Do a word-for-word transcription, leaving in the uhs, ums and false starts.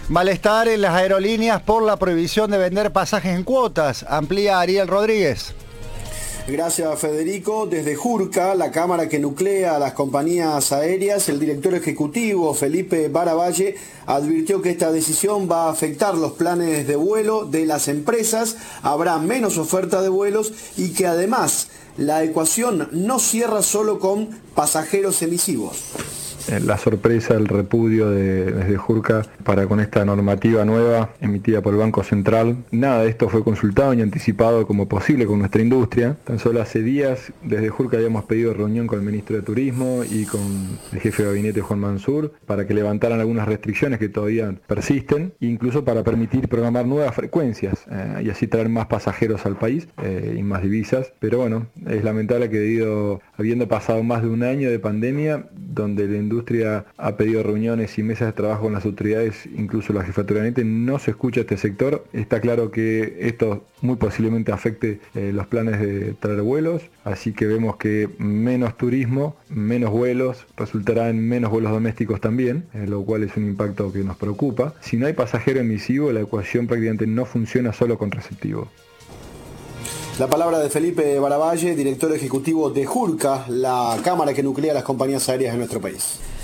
Malestar en las aerolíneas por la prohibición de vender pasajes en cuotas. Amplía Ariel Rodríguez. Gracias, Federico. Desde Jurca, la cámara que nuclea a las compañías aéreas, el director ejecutivo Felipe Baravalle advirtió que esta decisión va a afectar los planes de vuelo de las empresas, habrá menos oferta de vuelos y que además la ecuación no cierra solo con pasajeros emisivos. La sorpresa, el repudio de, desde Jurca para con esta normativa nueva emitida por el Banco Central. Nada de esto fue consultado ni anticipado como posible con nuestra industria. Tan solo hace días desde Jurca habíamos pedido reunión con el ministro de Turismo y con el jefe de gabinete Juan Mansur para que levantaran algunas restricciones que todavía persisten, incluso para permitir programar nuevas frecuencias eh, y así traer más pasajeros al país eh, y más divisas. Pero bueno, es lamentable que debido, habiendo pasado más de un año de pandemia, donde la industria La industria ha pedido reuniones y mesas de trabajo con las autoridades, incluso la jefatura de gabinete, no se escucha este sector. Está claro que esto muy posiblemente afecte eh, los planes de traer vuelos, así que vemos que menos turismo, menos vuelos, resultará en menos vuelos domésticos también, eh, lo cual es un impacto que nos preocupa. Si no hay pasajero emisivo, la ecuación prácticamente no funciona solo con receptivo. La palabra de Felipe Baravalle, director ejecutivo de Jurca, la cámara que nuclea las compañías aéreas de nuestro país.